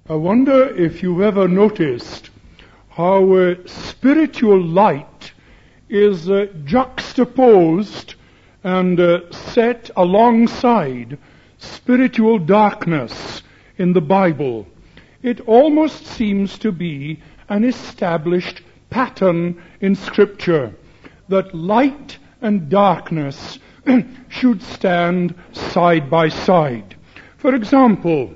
I wonder if you've ever noticed how spiritual light is juxtaposed and set alongside spiritual darkness in the Bible. It almost seems to be an established pattern in Scripture that light and darkness should stand side by side. For example,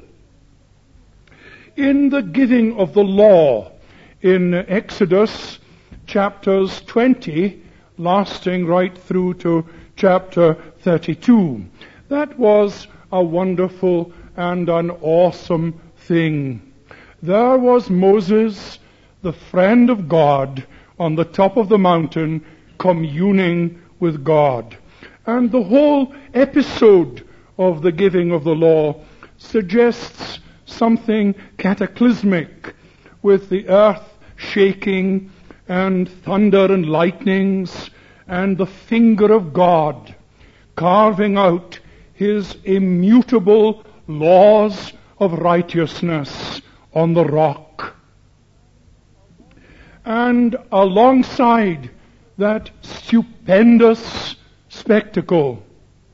in the giving of the law in Exodus chapters 20, lasting right through to chapter 32, that was a wonderful and an awesome thing. There was Moses, the friend of God, on the top of the mountain, communing with God. And the whole episode of the giving of the law suggests something cataclysmic, with the earth shaking and thunder and lightnings and the finger of God carving out His immutable laws of righteousness on the rock. And alongside that stupendous spectacle,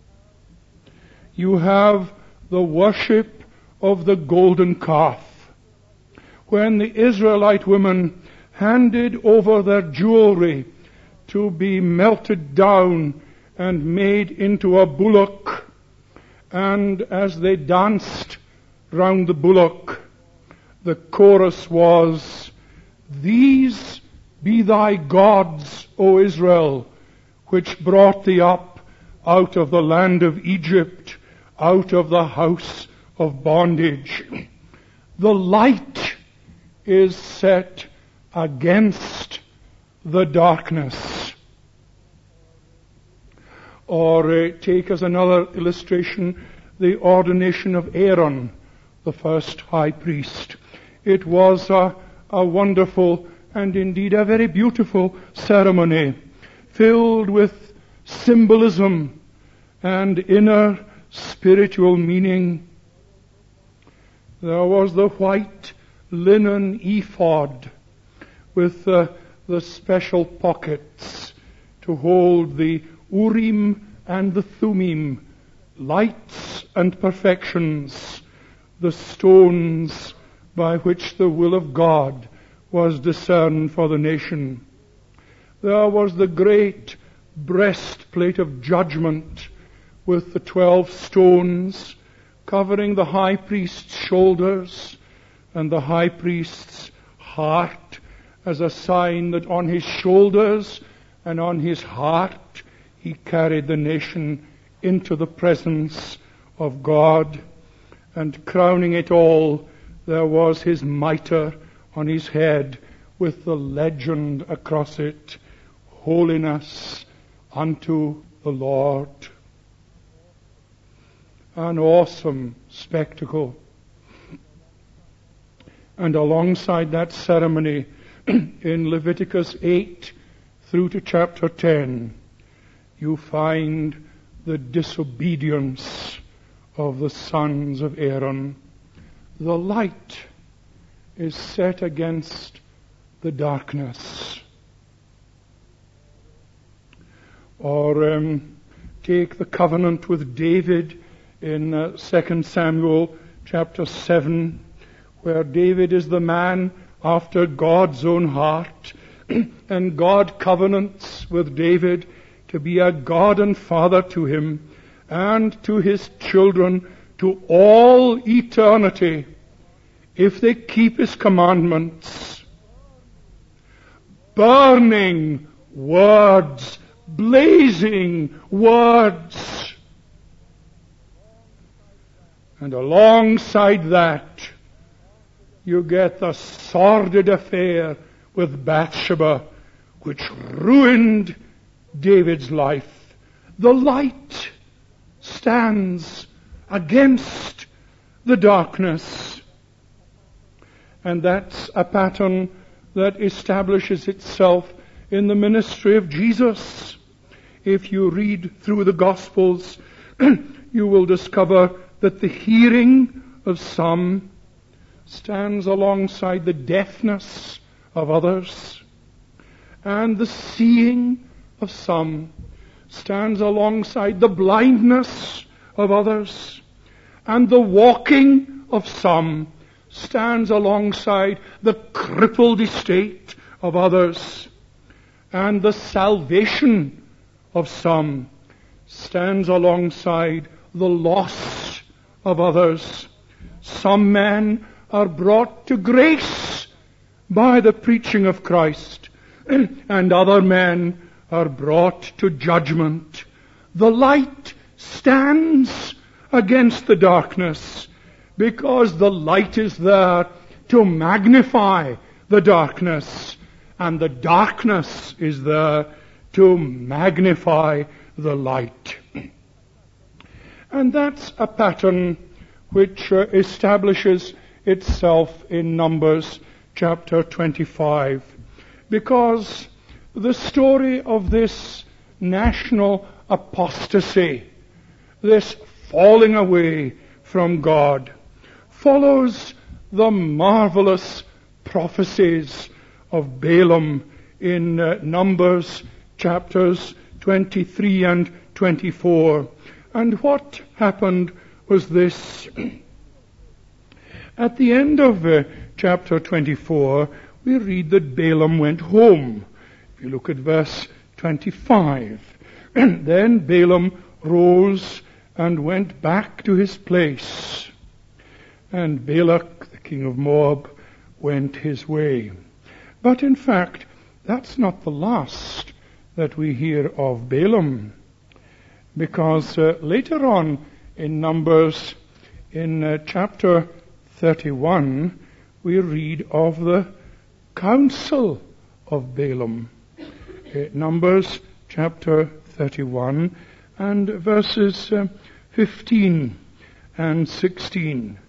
you have the worship of the golden calf. When the Israelite women handed over their jewelry to be melted down and made into a bullock, and as they danced round the bullock, the chorus was, "These be thy gods, O Israel, which brought thee up out of the land of Egypt, out of the house of bondage." The light is set against the darkness. Or take as another illustration the ordination of Aaron, the first high priest. It was a wonderful and indeed a very beautiful ceremony, filled with symbolism and inner spiritual meaning. There was the white linen ephod with the special pockets to hold the Urim and the Thummim, lights and perfections, the stones by which the will of God was discerned for the nation. There was the great breastplate of judgment with the 12 stones covering the high priest's shoulders and the high priest's heart, as a sign that on his shoulders and on his heart he carried the nation into the presence of God. And crowning it all, there was his mitre on his head with the legend across it, "Holiness unto the Lord." An awesome spectacle. And alongside that ceremony, in Leviticus 8 through to chapter 10, you find the disobedience of the sons of Aaron. The light is set against the darkness. Or take the covenant with David in 2 Samuel chapter 7, where David is the man after God's own heart, and God covenants with David to be a God and Father to him and to his children to all eternity if they keep His commandments. Burning words, blazing words. And alongside that, you get the sordid affair with Bathsheba, which ruined David's life. The light stands against the darkness. And that's a pattern that establishes itself in the ministry of Jesus. If you read through the Gospels, you will discover that the hearing of some, stands alongside the deafness of others, and the seeing of some stands alongside the blindness of others, and the walking of some stands alongside the crippled estate of others, and the salvation of some stands alongside the loss of others. Some men are brought to grace by the preaching of Christ, and other men are brought to judgment. The light stands against the darkness because the light is there to magnify the darkness, and the darkness is there to magnify the light. And that's a pattern which establishes itself in Numbers chapter 25, because the story of this national apostasy, this falling away from God, follows the marvelous prophecies of Balaam in Numbers chapters 23 and 24. And what happened was this. At the end of chapter 24, we read that Balaam went home. If you look at verse 25, then Balaam rose and went back to his place, and Balak, the king of Moab, went his way. But in fact, that's not the last that we hear of Balaam, because later on in Numbers, in chapter 31, we read of the counsel of Balaam. Numbers chapter 31 and verses 15 and 16.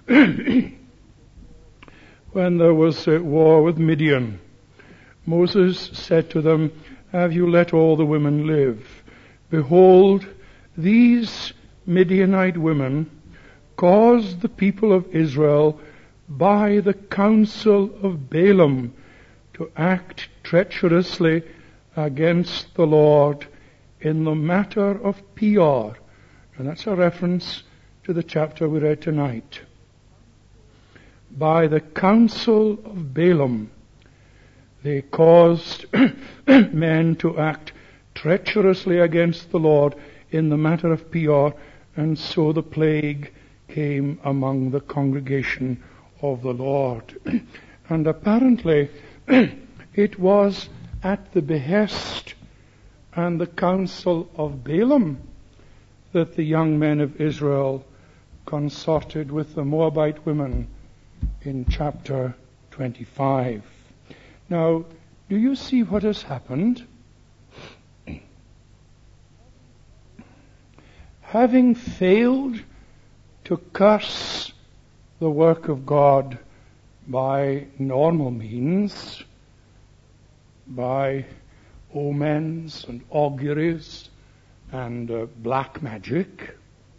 When there was a war with Midian, Moses said to them, "Have you let all the women live? Behold, these Midianite women caused the people of Israel by the counsel of Balaam to act treacherously against the Lord in the matter of Peor." And that's a reference to the chapter we read tonight. By the counsel of Balaam, they caused men to act treacherously against the Lord in the matter of Peor, and so the plague came among the congregation of the Lord. And apparently it was at the behest and the counsel of Balaam that the young men of Israel consorted with the Moabite women in chapter 25. Now, do you see what has happened? Having failed to curse the work of God by normal means, by omens and auguries and black magic,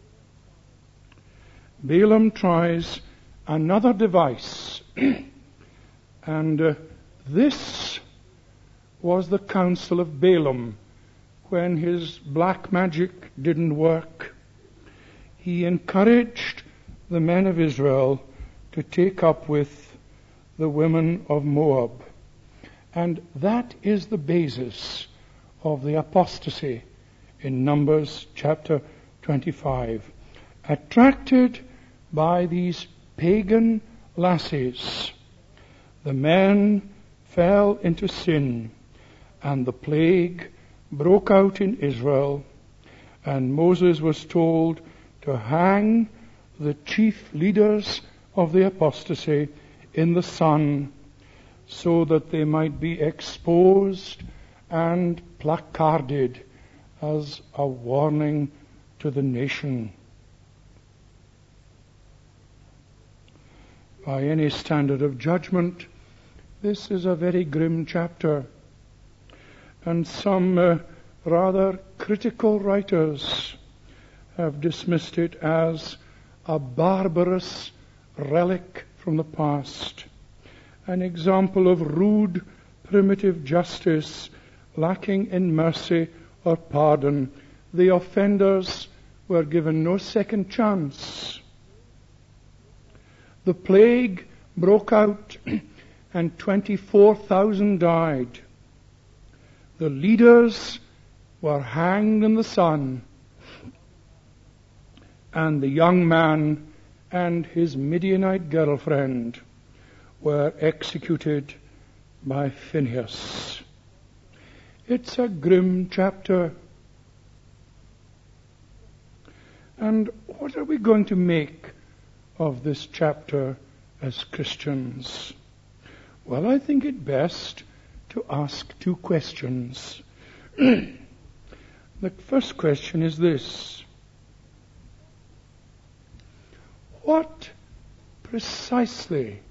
Balaam tries another device. And this was the counsel of Balaam when his black magic didn't work. He encouraged the men of Israel to take up with the women of Moab. And that is the basis of the apostasy in Numbers chapter 25. Attracted by these pagan lassies, the men fell into sin, and the plague broke out in Israel, and Moses was told to hang the chief leaders of the apostasy in the sun, so that they might be exposed and placarded as a warning to the nation. By any standard of judgment, this is a very grim chapter, and some rather critical writers have dismissed it as a barbarous relic from the past. An example of rude, primitive justice, lacking in mercy or pardon. The offenders were given no second chance. The plague broke out and 24,000 died. The leaders were hanged in the sun, and the young man and his Midianite girlfriend were executed by Phinehas. It's a grim chapter. And what are we going to make of this chapter as Christians? Well, I think it best to ask two questions. The first question is this: what precisely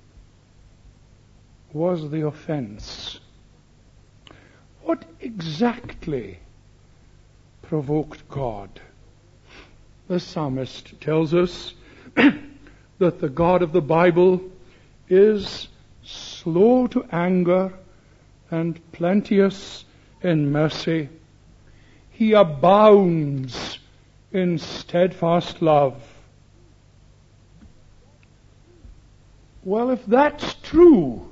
was the offense? What exactly provoked God? The psalmist tells us that the God of the Bible is slow to anger and plenteous in mercy. He abounds in steadfast love. Well, if that's true,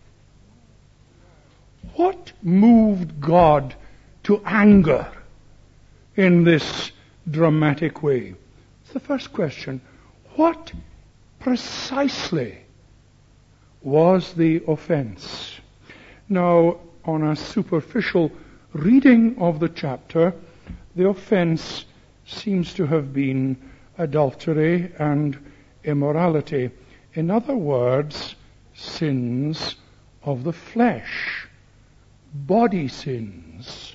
what moved God to anger in this dramatic way? It's the first question. What precisely was the offense? Now, on a superficial reading of the chapter, the offense seems to have been adultery and immorality. In other words, sins of the flesh, body sins.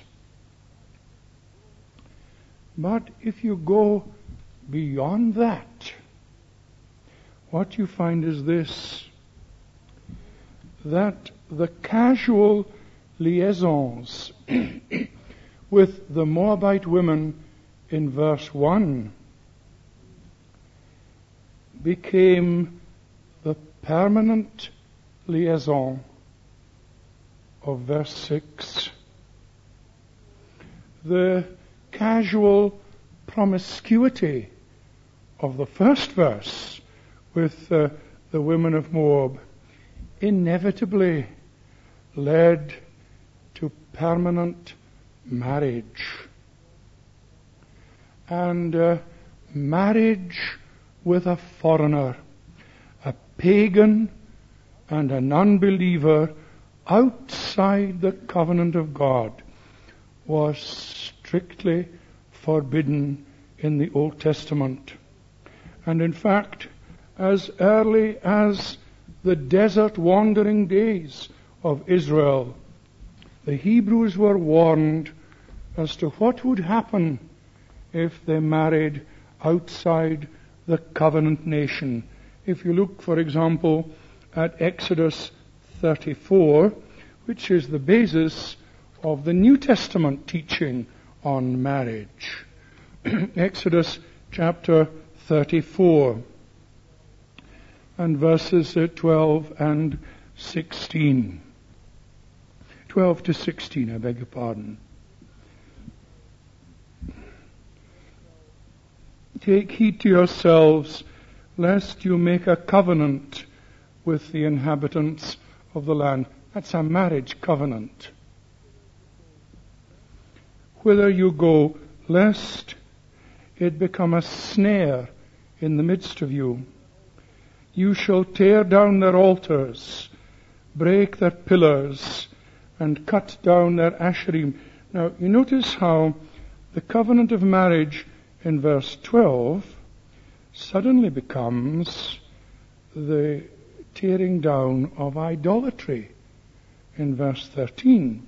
But if you go beyond that, what you find is this: that the casual liaisons with the Moabite women in verse 1 became the permanent liaison of verse 6. The casual promiscuity of the first verse with the women of Moab inevitably led to permanent marriage. And marriage with a foreigner, a pagan and an unbeliever outside the covenant of God, was strictly forbidden in the Old Testament. And in fact, as early as the desert wandering days of Israel, the Hebrews were warned as to what would happen if they married outside the covenant nation. If you look, for example, at Exodus 34, which is the basis of the New Testament teaching on marriage. Exodus chapter 34 and verses 12 and 16. 12 to 16, I beg your pardon. Take heed to yourselves, lest you make a covenant with the inhabitants of the land. That's a marriage covenant. Whither you go, lest it become a snare in the midst of you. You shall tear down their altars, break their pillars, and cut down their asherim. Now, you notice how the covenant of marriage in verse 12 suddenly becomes the tearing down of idolatry in verse 13.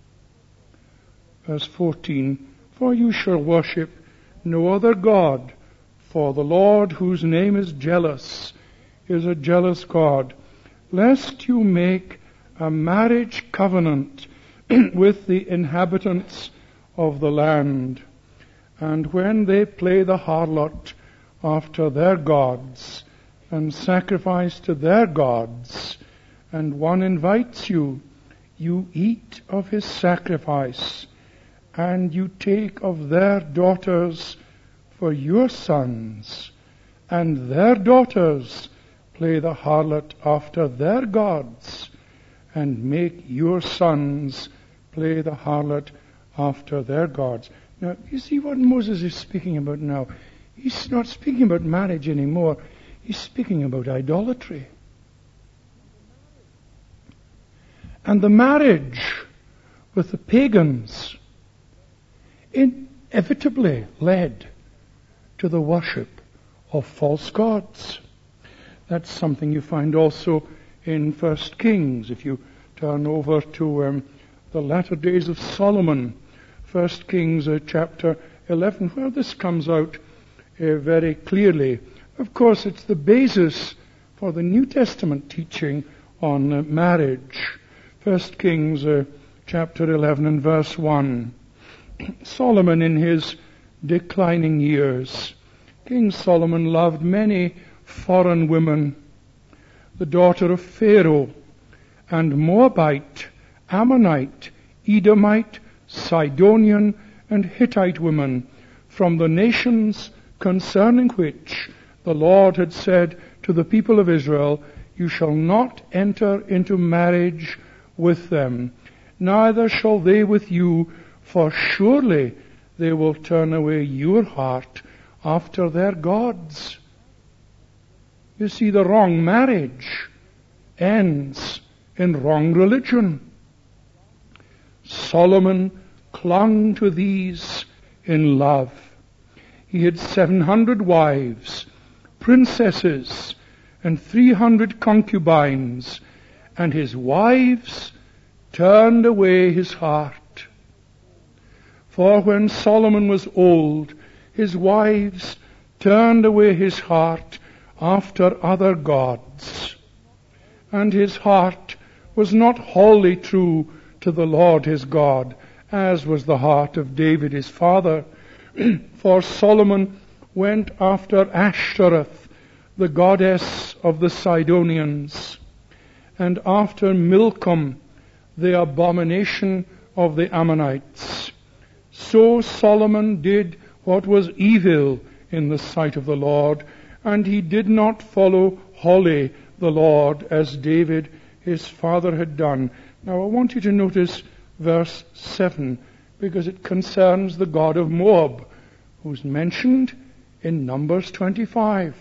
Verse 14, for you shall worship no other God, for the Lord, whose name is jealous, is a jealous God, lest you make a marriage covenant with the inhabitants of the land. And when they play the harlot after their gods, and sacrifice to their gods, and one invites you, you eat of his sacrifice, and you take of their daughters for your sons, and their daughters play the harlot after their gods, and make your sons play the harlot after their gods. Now, you see what Moses is speaking about now? He's not speaking about marriage anymore. He's speaking about idolatry. And the marriage with the pagans inevitably led to the worship of false gods. That's something you find also in 1 Kings. If you turn over to the latter days of Solomon, 1 Kings chapter 11, where this comes out very clearly. Of course, it's the basis for the New Testament teaching on marriage. 1 Kings chapter 11 and verse 1. Solomon in his declining years, King Solomon loved many foreign women, the daughter of Pharaoh, and Moabite, Ammonite, Edomite, Sidonian, and Hittite women, from the nations concerning which the Lord had said to the people of Israel, you shall not enter into marriage with them, neither shall they with you, for surely they will turn away your heart after their gods. You see, the wrong marriage ends in wrong religion. Solomon clung to these in love. He had 700 wives, princesses, and 300 concubines, and his wives turned away his heart. For when Solomon was old, his wives turned away his heart after other gods, and his heart was not wholly true to the Lord his God, as was the heart of David his father. For Solomon went after Ashtoreth, the goddess of the Sidonians, and after Milcom, the abomination of the Ammonites. So Solomon did what was evil in the sight of the Lord, and he did not follow wholly the Lord as David his father had done. Now I want you to notice verse 7, because it concerns the god of Moab, who's mentioned in Numbers 25.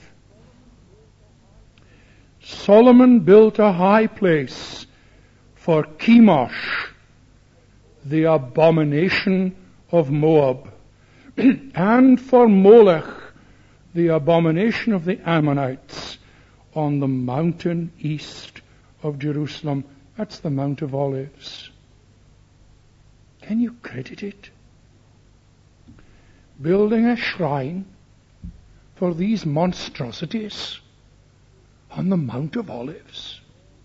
Solomon built a high place for Chemosh, the abomination of Moab, and for Molech, the abomination of the Ammonites, on the mountain east of Jerusalem. That's the Mount of Olives. Can you credit it? Building a shrine for these monstrosities on the Mount of Olives.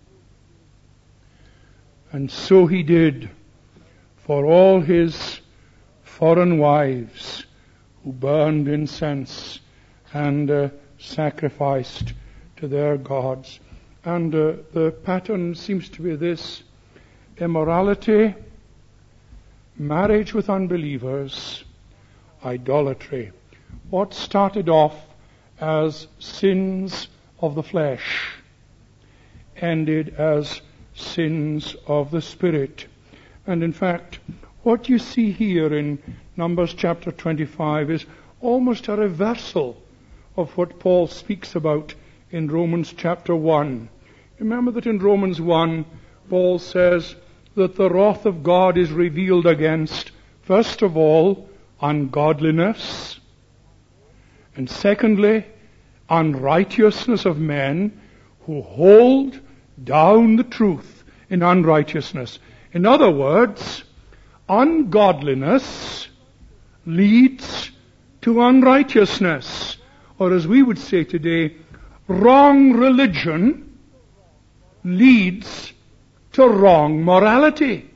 And so he did for all his foreign wives who burned incense and sacrificed to their gods. And the pattern seems to be this: immorality, marriage with unbelievers, idolatry. What started off as sins of the flesh ended as sins of the Spirit. And in fact, what you see here in Numbers chapter 25 is almost a reversal of what Paul speaks about in Romans chapter 1. Remember that in Romans 1, Paul says that the wrath of God is revealed against, first of all, ungodliness, and secondly, unrighteousness of men who hold down the truth in unrighteousness. In other words, ungodliness leads to unrighteousness, or as we would say today, wrong religion leads to wrong morality.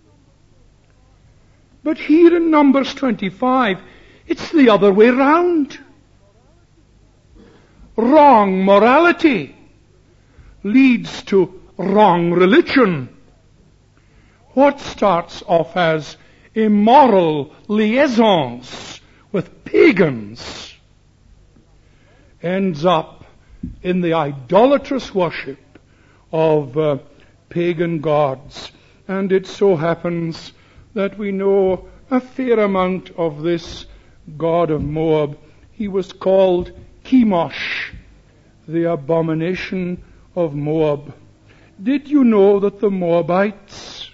But here in Numbers 25, it's the other way round. wrong morality leads to wrong religion. What starts off as immoral liaisons with pagans ends up in the idolatrous worship of pagan gods. And it so happens that we know a fair amount of this god of Moab. He was called Chemosh, the abomination of Moab. Did you know that the Moabites,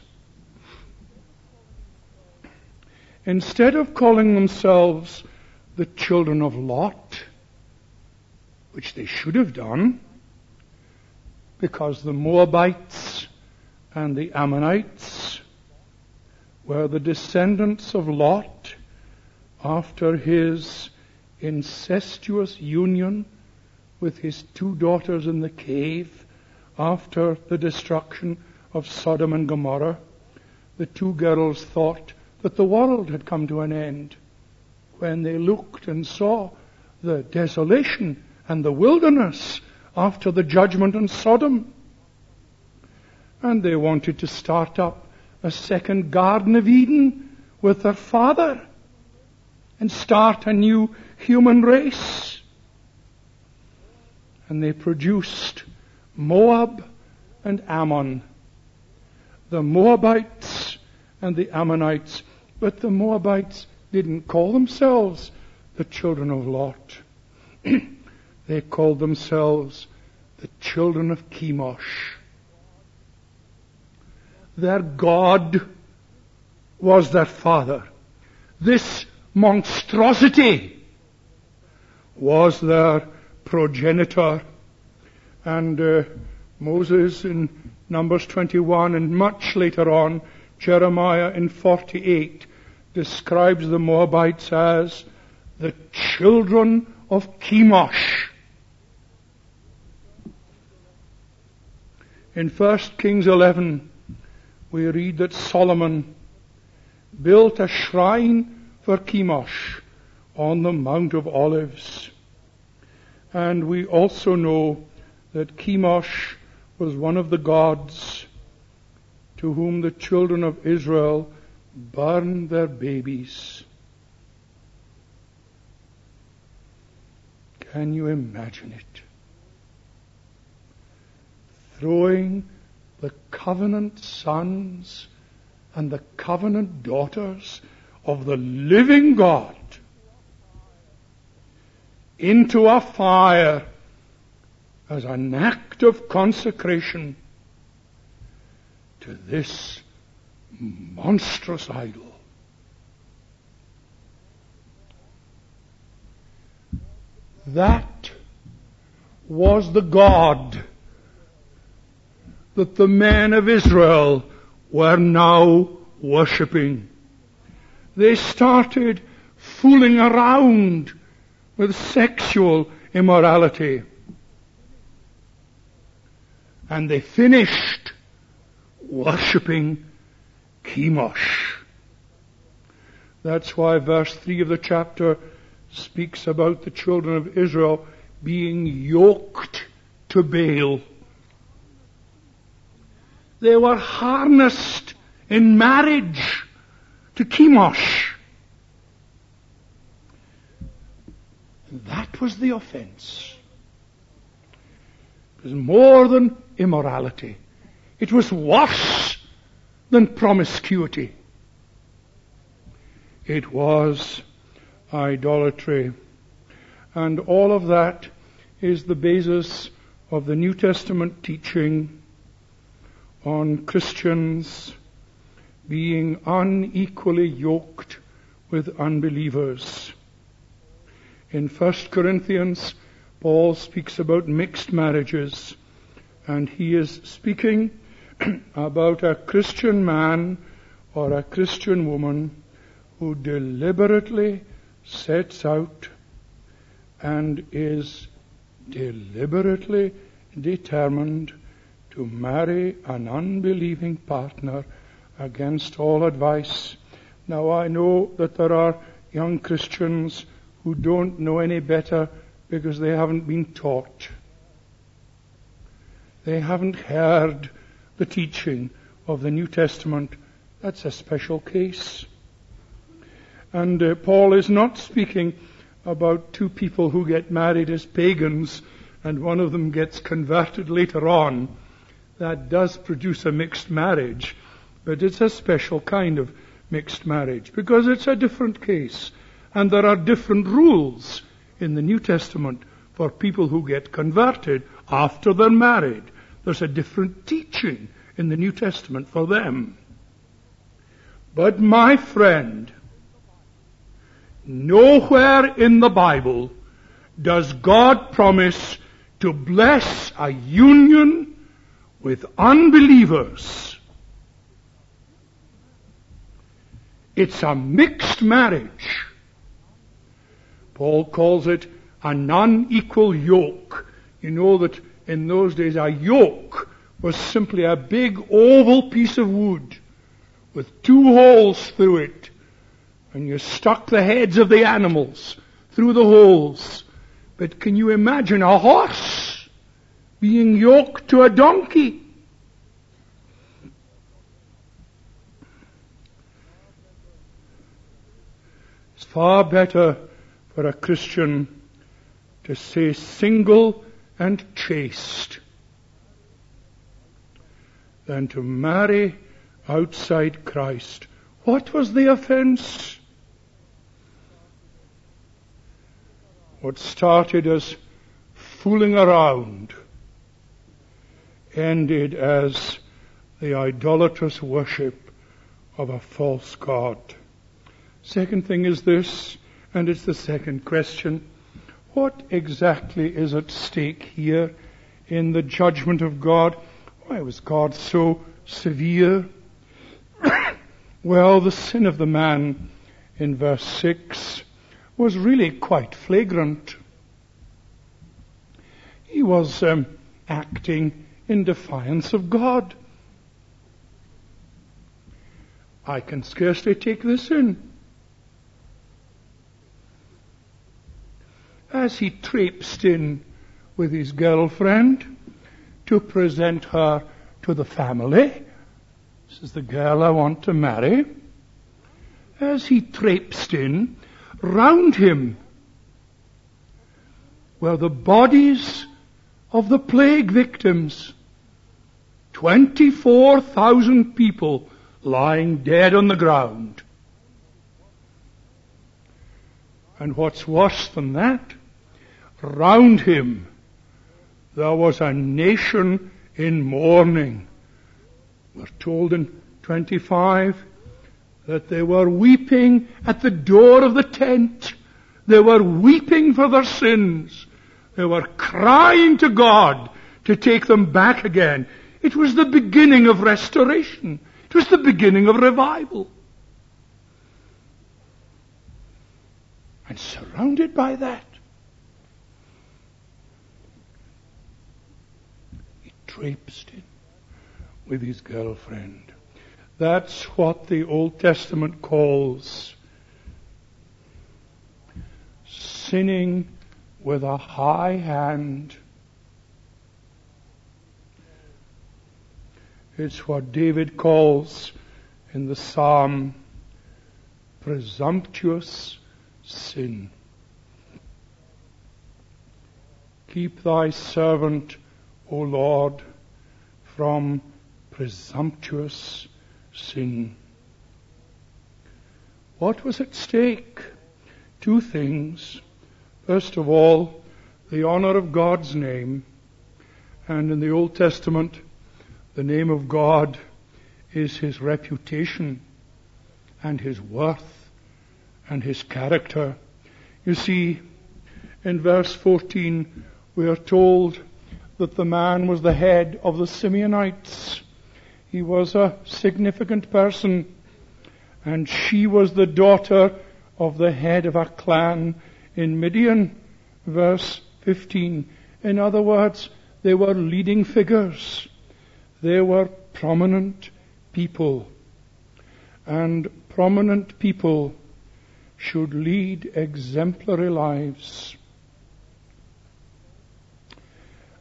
instead of calling themselves the children of Lot, which they should have done, because the Moabites and the Ammonites were the descendants of Lot after his incestuous union with his two daughters in the cave after the destruction of Sodom and Gomorrah. The two girls thought that the world had come to an end when they looked and saw the desolation and the wilderness after the judgment on Sodom. And they wanted to start up a second Garden of Eden with their father and start a new human race. And they produced Moab and Ammon, the Moabites and the Ammonites. But the Moabites didn't call themselves the children of Lot. They called themselves the children of Chemosh. Their God was their father. This monstrosity was their progenitor. And Moses in Numbers 21 and much later on, Jeremiah in 48, describes the Moabites as the children of Chemosh. In 1 Kings 11, we read that Solomon built a shrine for Chemosh on the Mount of Olives. And we also know that Chemosh was one of the gods to whom the children of Israel burned their babies. Can you imagine it? Throwing the covenant sons and the covenant daughters of the living God into a fire as an act of consecration to this monstrous idol. That was the God that the men of Israel were now worshipping. They started fooling around with sexual immorality. And they finished worshipping Chemosh. That's why verse 3 of the chapter speaks about the children of Israel being yoked to Baal. They were harnessed in marriage to Chemosh. That was the offense. It was more than immorality. It was worse than promiscuity. It was idolatry. And all of that is the basis of the New Testament teaching on Christians being unequally yoked with unbelievers. In 1 Corinthians, Paul speaks about mixed marriages, and he is speaking about a Christian man or a Christian woman who deliberately sets out and is deliberately determined to marry an unbelieving partner against all advice. Now I know that there are young Christians who don't know any better because they haven't been taught. They haven't heard the teaching of the New Testament. That's a special case. And Paul is not speaking about two people who get married as pagans and one of them gets converted later on. That does produce a mixed marriage, but it's a special kind of mixed marriage because it's a different case. And there are different rules in the New Testament for people who get converted after they're married. There's a different teaching in the New Testament for them. But my friend, nowhere in the Bible does God promise to bless a union with unbelievers. It's a mixed marriage. Paul calls it an unequal yoke. You know that in those days a yoke was simply a big oval piece of wood with two holes through it. And you stuck the heads of the animals through the holes. But can you imagine a horse being yoked to a donkey? It's far better for a Christian to say single and chaste than to marry outside Christ. What was the offense? What started as fooling around ended as the idolatrous worship of a false god. Second thing is this, and it's the second question. What exactly is at stake here in the judgment of God? Why was God so severe? Well, the sin of the man in verse 6 was really quite flagrant. He was acting in defiance of God. I can scarcely take this in. As he traipsed in with his girlfriend to present her to the family, this is the girl I want to marry. As he traipsed in, round him were the bodies of the plague victims. 24,000 people lying dead on the ground. And what's worse than that, round him there was a nation in mourning. We're told in 25 that they were weeping at the door of the tent. They were weeping for their sins. They were crying to God to take them back again. It was the beginning of restoration. It was the beginning of revival. And surrounded by that, he traipsed in with his girlfriend. That's what the Old Testament calls sinning with a high hand. It's what David calls in the Psalm presumptuous sin. Keep thy servant, O Lord, from presumptuous sin. What was at stake? Two things. First of all, the honor of God's name. And in the Old Testament, the name of God is His reputation and His worth and His character. You see, in verse 14, we are told that the man was the head of the Simeonites. He was a significant person, and she was the daughter of the head of a clan in Midian. Verse 15. In other words, they were leading figures. They were prominent people. And prominent people should lead exemplary lives.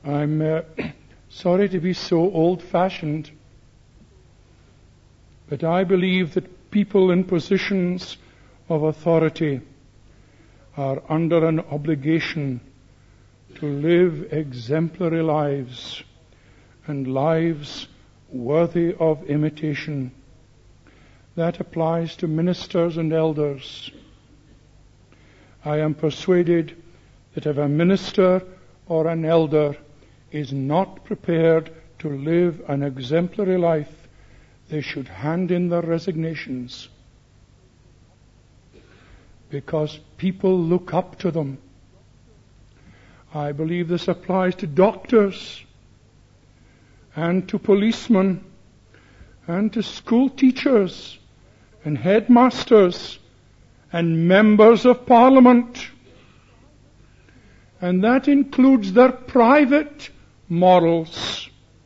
I'm sorry to be so old-fashioned, but I believe that people in positions of authority are under an obligation to live exemplary lives and lives worthy of imitation. That applies to ministers and elders. I am persuaded that if a minister or an elder is not prepared to live an exemplary life, they should hand in their resignations, because people look up to them. I believe this applies to doctors and to policemen and to school teachers and headmasters and members of parliament. And that includes their private morals.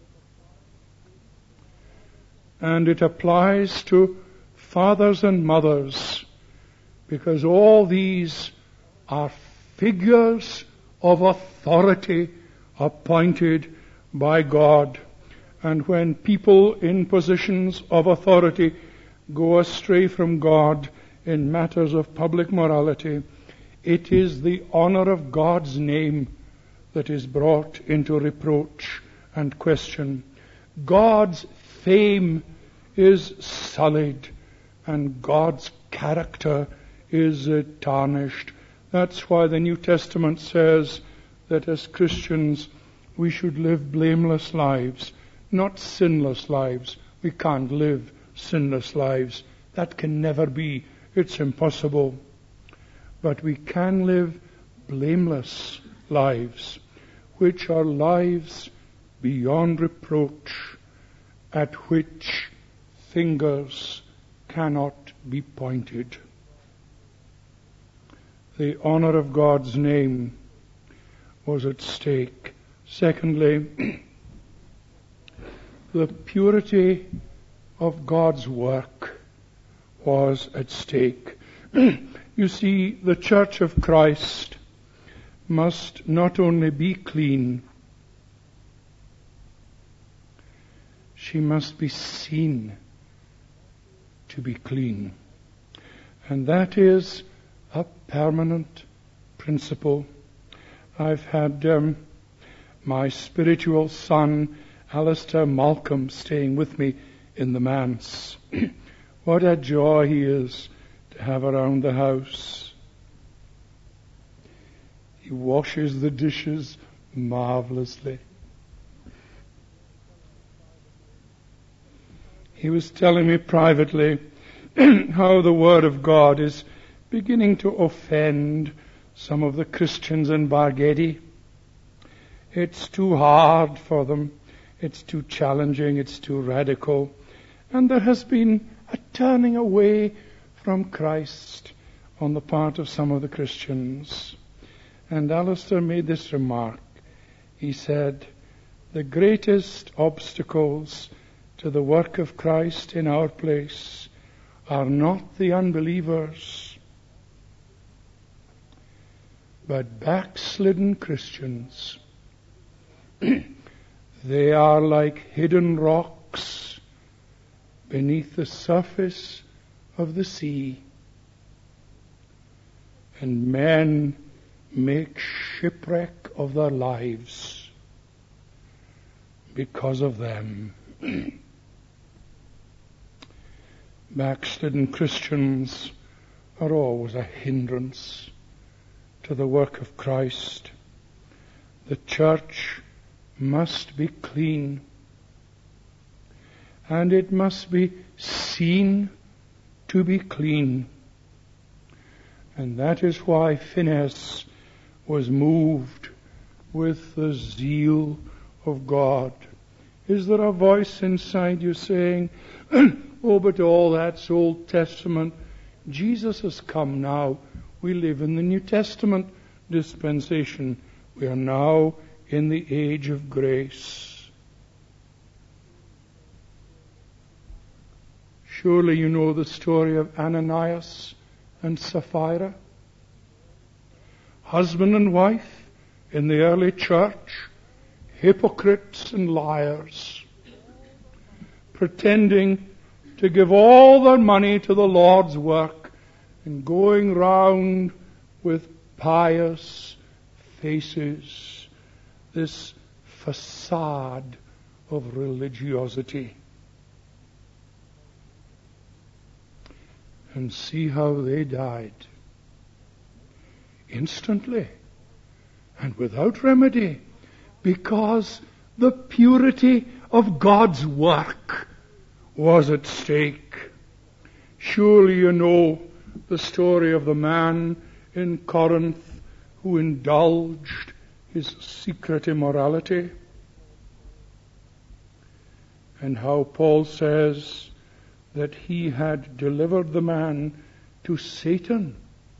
And it applies to fathers and mothers, because all these are figures of authority appointed by God. And when people in positions of authority go astray from God in matters of public morality, it is the honor of God's name that is brought into reproach and question. God's fame is sullied and God's character is tarnished. That's why the New Testament says that as Christians we should live blameless lives, not sinless lives. We can't live sinless lives. That can never be. It's impossible. But we can live blameless lives, which are lives beyond reproach, at which fingers cannot be pointed. The honor of God's name was at stake. Secondly, the purity of God's work was at stake. You see, the Church of Christ must not only be clean, she must be seen to be clean. And that is a permanent principle. I've had my spiritual son, Alistair Malcolm, staying with me in the manse. What a joy he is to have around the house. He washes the dishes marvelously. He was telling me privately how the Word of God is beginning to offend some of the Christians in Bargedi. It's too hard for them. It's too challenging. It's too radical. And there has been a turning away from Christ on the part of some of the Christians. And Alistair made this remark. He said, the greatest obstacles to the work of Christ in our place are not the unbelievers, but backslidden Christians. They are like hidden rocks beneath the surface of the sea, and men make shipwreck of their lives because of them. Backslidden Christians are always a hindrance to the work of Christ. The church must be clean, and it must be seen to be clean. And that is why Phinehas was moved with the zeal of God. Is there a voice inside you saying, oh, but all that's Old Testament. Jesus has come now. We live in the New Testament dispensation. We are now in the age of grace. Surely you know the story of Ananias and Sapphira. Husband and wife in the early church, hypocrites and liars, pretending to give all their money to the Lord's work and going round with pious faces, this facade of religiosity. And see how they died. Instantly and without remedy, because the purity of God's work was at stake. Surely you know the story of the man in Corinth who indulged his secret immorality, and how Paul says that he had delivered the man to Satan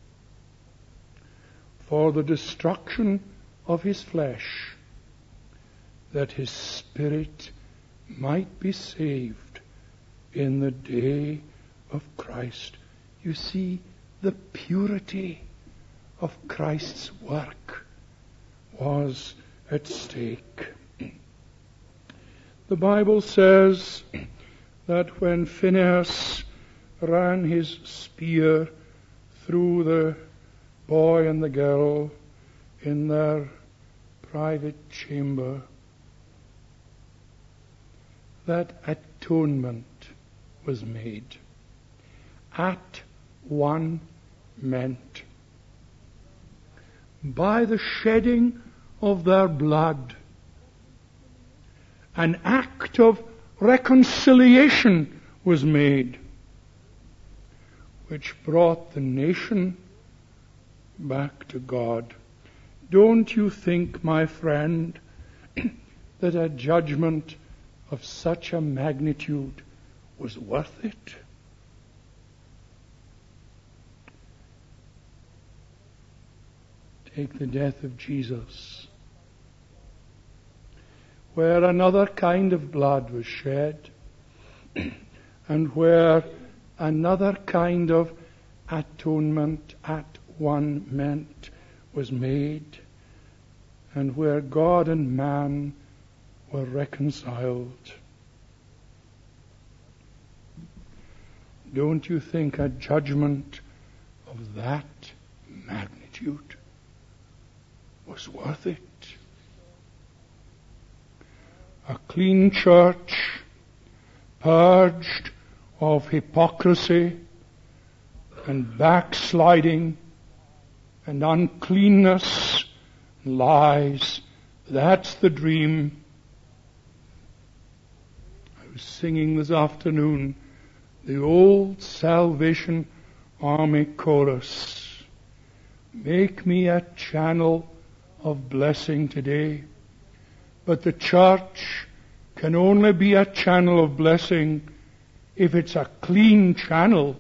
for the destruction of his flesh, that his spirit might be saved in the day of Christ. You see, the purity of Christ's work was at stake. The Bible says that when Phinehas ran his spear through the boy and the girl in their private chamber, that atonement was made. At one meant by the shedding of their blood, an act of reconciliation was made, which brought the nation back to God. Don't you think, my friend, that a judgment of such a magnitude was worth it? Take the death of Jesus, where another kind of blood was shed, and where another kind of atonement at one meant was made, and where God and man were reconciled. Don't you think a judgment of that magnitude was worth it? A clean church, purged of hypocrisy and backsliding and uncleanness, lies. That's the dream. I was singing this afternoon the old Salvation Army chorus. Make me a channel of blessing today. But the church can only be a channel of blessing if it's a clean channel.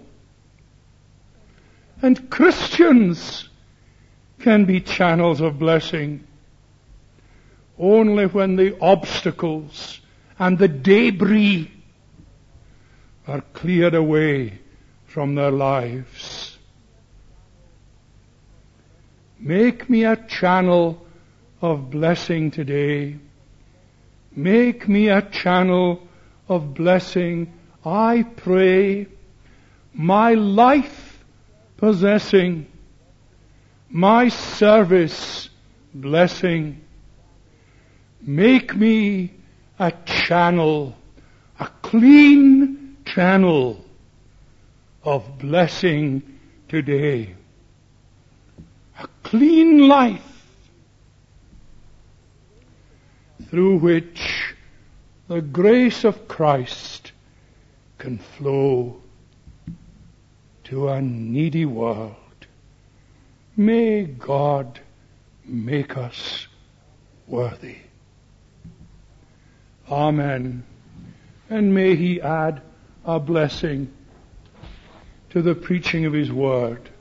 And Christians can be channels of blessing only when the obstacles and the debris are cleared away from their lives. Make me a channel of blessing today. Make me a channel of blessing, I pray, my life possessing, my service blessing. Make me a channel, a clean channel of blessing today. A clean life through which the grace of Christ can flow to a needy world. May God make us worthy. Amen. And may He add a blessing to the preaching of His word.